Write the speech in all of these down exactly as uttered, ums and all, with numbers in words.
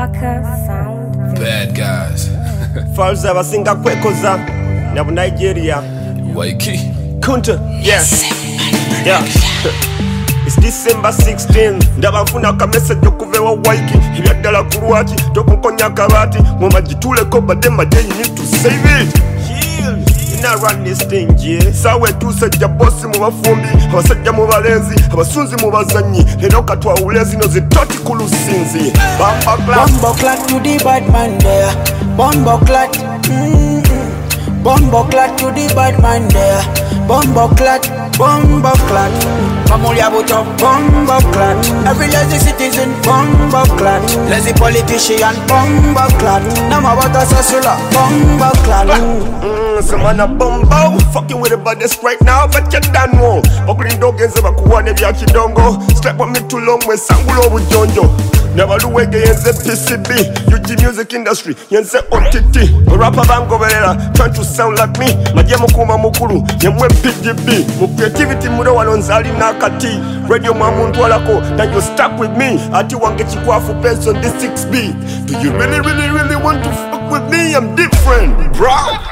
Barker Sound. Bad guys. Falls abasinga kwekoza na Nigeria. Waiki. Kunta. Yes. Yeah. It's December sixteenth. Ndabafuna ka message okuvewa Waiki. Ebyaddala ku lwaki tokunkonya kabati. Mwamagituleko badde madde you need to save it. Heal. I run this thing, yeah. Sawe tu sajja bosi mu bafumbi, abasajja mu balenzi, abasunzi mu bazanyi. Lero katwa ulezi no zitoti ku lusinzi. Bamba clap. Bombo clap to the bad man there. Bombo clap. Mm-hmm. Bombo clap to the bad man there. Bombo clap. Bombo clap. Pamulia buto. Bombo clap. Every lazy citizen. Bombo clap. Lazy politician. Bombo clap. Nama wata sasula. Bombo clap. Some man a bumbo, fucking with the baddest right now, but you don't know. Buckling dog and Zeba Kuane Biakidongo. Strap on me too long with Sangulo with Jonjo. Never do again the P C B. U G music industry, Yense O T T. A rapper Bango Verena, trying to sound like me. Majamo Kuma Mukuru, Yemwe P G B. Mu creativity Mudo Alonzali Nakati. Radio Mamun Tualako, now you stuck with me. Ati Wangechi Kwafu Pens on this six B. Do you really, really, really want to fuck with me? I'm different, bro.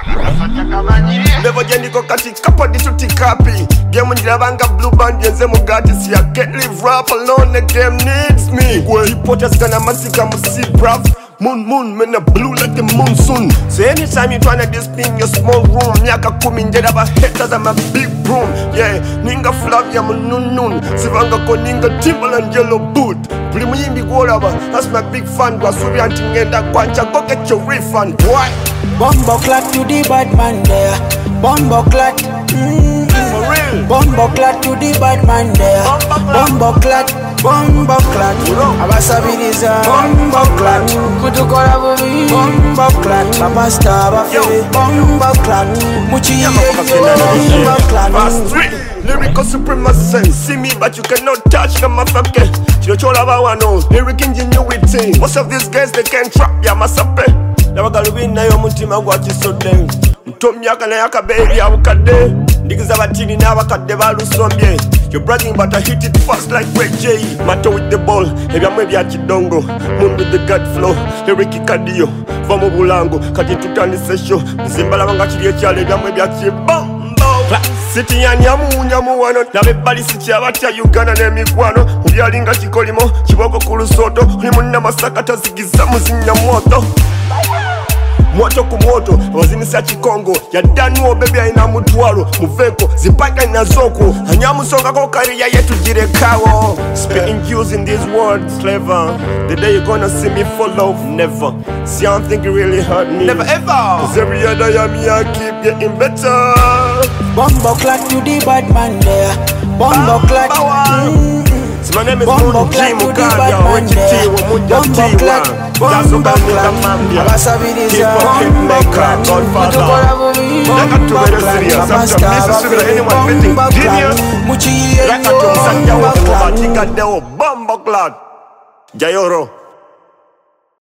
Never get niko kati kapo dituti kapi. Game njirabanga blue band yenze mugati. See I can't live rap alone, the game needs me. Reporters gonna massacre musi bruv. Moon moon, man a blue like the monsoon. So anytime you tryna this thing your small room. Nyaka kumi njeda ba haters I'm a big broom. Yeah, ninga Flavia nun nun. Sivanga ko ninga Timberland yellow boot. Buli muyimbi gwolaba, that's my big fan. Gwasubi anti ngenda kwancha, go get your refund. Why? Bombo clap to the bad man there. Bombo clap. Mm-hmm. For real. Bombo clap to the bad man there. Bombo clap. Bombo clap. Abasabiriza. Bombo clap. Kutukola bubi. Bombo clap. Papa star bafe. Bombo clap. Muchi ye bombo clap. Fast three. Lyrical supremacy. See me but you cannot touch them motherfucker. Chilo chola bawano. Lyric ingenuity. Most of these guys they can't trap ya masape. Nabagalubina yo mutima gwa kisodde. Mtomyaka na yakabeeri abukadde. Ndigiza batini n'abakadde balusombye. You're bragging but I hit it fast like Ray J. Mato with the ball, ebyamwe bya kidongo. Moon with the gut flow, lyric kadiyo. Va mu bulango, kati tutandise show. Zimbalaba nga kiri ekyalo ebyamwe bya kibombo. City ya nyamu nyamu wano. Nabe bali sichi abatya Uganda n'emikwano. Mubyalinga kikolimo, kiboko ku lusoto. Uli munna masaka tazigiza muzinya moto. Moto ku moto, wazinisa chikongo. Ya danuo baby aina mutwalo. Muveko, zipaka inazoko. Hanyamu songa kwa kariya yetu jirekawo. Spitting using these words, clever. The day you gonna see me fall off, never. See I don't think it really hurt me, never ever. Cause every other year me I keep getting better. Bombo clap to the bad man there. Bombo clap. Mm-hmm. So my name is Bombo Moon G clap to the Mukanya. bad man What you there. do, what you Bombo do, clap. that's Bombo what I'm clap. Mambia. Abasabiriza. Hip-hop, hip-maker, Godfather. Like a two-way serious. I'm just missing to anyone fitting genius. Muchi ye Like a two-way serious. Bombo clad. Jayoro.